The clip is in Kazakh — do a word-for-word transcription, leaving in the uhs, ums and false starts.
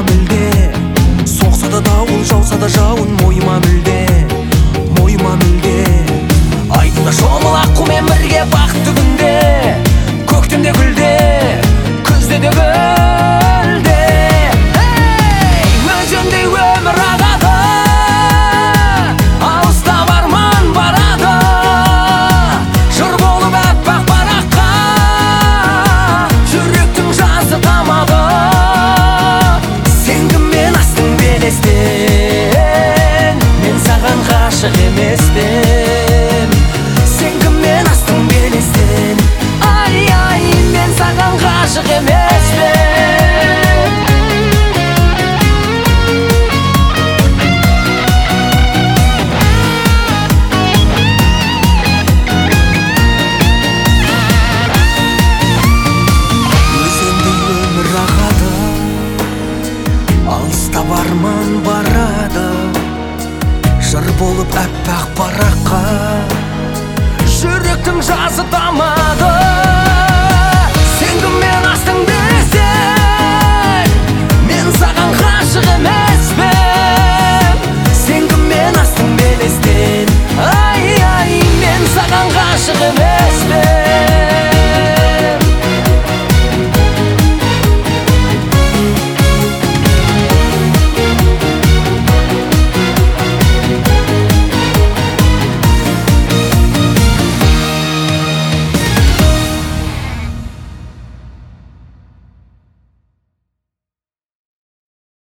мүлде. Соқса да дауыл, жауса да жауын, мойыма мүлде, мойыма мүлде. Айдында шомыл аққумен бірге бақытты күнде, көктемде гүлде, күзде де гүлде. Өзендей өмір ағады, алыста барман барады, жыр болып әппақ параққа жүректің жазы тамады. Сен кіммен астың белестен, мен саған ғашық емеспін. Сен кіммен астың белестен, ай ай, мен саған ғашық емеспін. Алыста барман барады, жыр болып әппақ параққа жүректің жазы тамады.